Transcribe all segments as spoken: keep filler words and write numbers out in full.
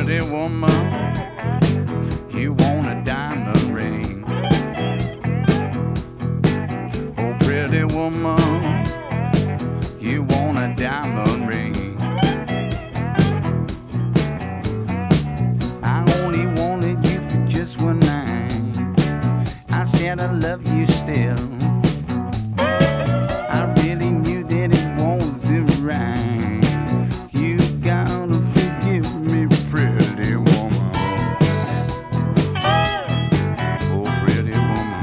pretty woman, you want a diamond ring. Oh, pretty woman, you want a diamond ring. I only wanted you for just one night. I said I love you still. I really knew that it wasn't right. You gotta forgive me, pretty woman. Oh, pretty woman.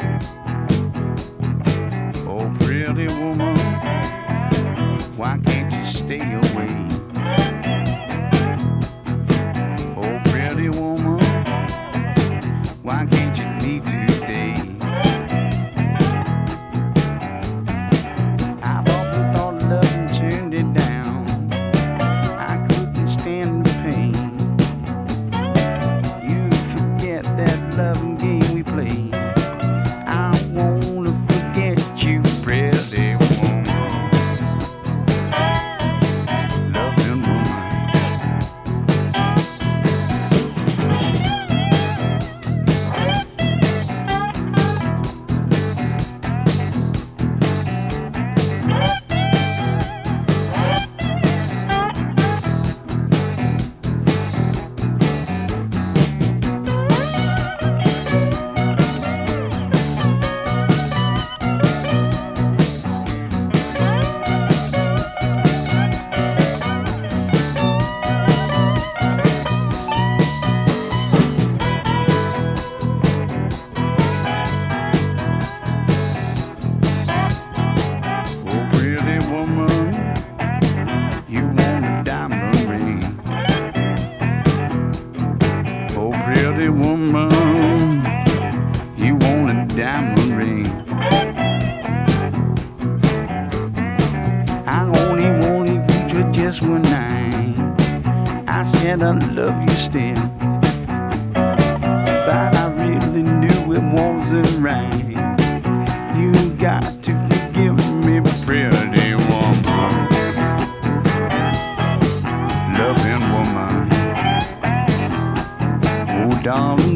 Oh, pretty woman. Why can't you stay away? Oh, pretty woman. Why can't you leave today? I've often thought of love and turned it down. I couldn't stand the pain. You forget that loving game we played. I wanna forget you, pretty woman. Loving woman. Woman, you want a diamond ring. Oh, pretty woman, you want a diamond ring. I only wanted you for just one night. I said I love you still, but I really knew it wasn't right. You got to forgive me, pretty woman. Loving woman. Oh, darling.